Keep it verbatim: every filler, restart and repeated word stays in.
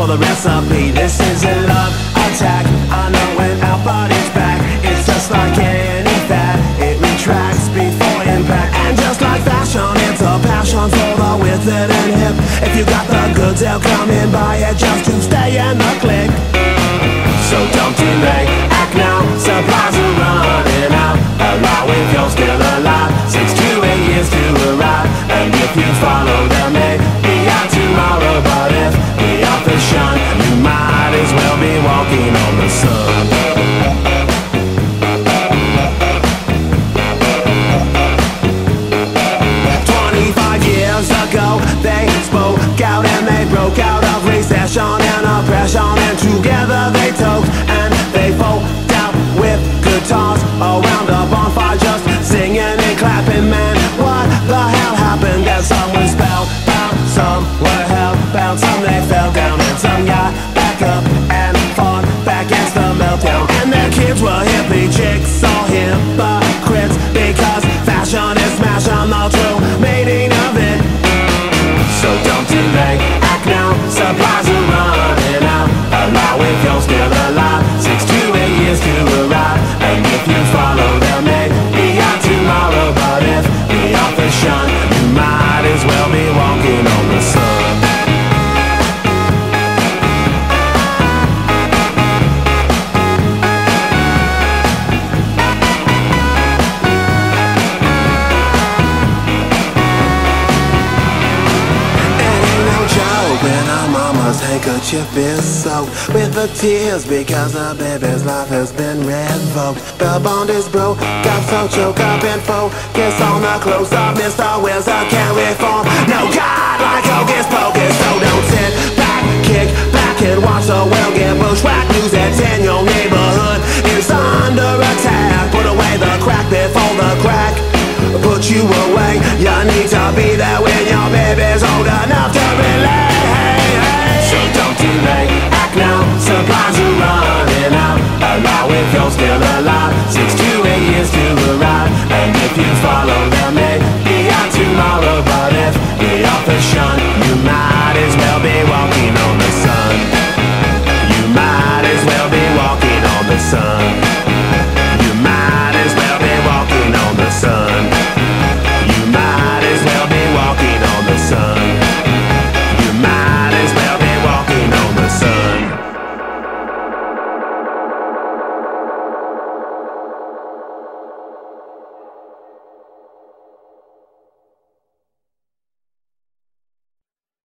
for the recipe. This is a love attack. I know when our body's back, it's just like any fad. It retracts before impact. And just like fashion, it's a passion for the with it and hip. If you got the goods, they'll come in, buy it just to stay in the clique. So don't delay, act now, supplies are running out. Allow if you're still alive, six to eight years to arrive. And if you follow them, maybe out tomorrow. But if we are the shun, you might as well be walking on the sun. Twenty-five years ago, they spoke out and they broke out of recession and oppression. And together they talked and they folked out with guitars around a bonfire, just singing and clapping. Man, what the hell happened? And some were spellbound, some were hellbound, some they fell down, and some got back up and fought back against the meltdown. And their kids were hippie chicks, all hypocrites, because fashion is smashing the true meaning of it. So don't delay, act now, supplies are running out. Allow if you're still alive, six to eight years to arrive. And if you follow them, maybe out tomorrow. But if we are the shun, you might as well be walking on the sun. When our mama's handkerchief is soaked with the tears because the baby's life has been revoked. The bond is broke, got so choked up and focus on the close-up. Mister Wizard can't reform. No God like Hocus Pocus. So don't sit back, kick back and watch the world get bushwhacked. News that's in your neighborhood is under attack. Put away the crack before the crack put you away. You need to be there when your baby's old enough to relate. So don't delay.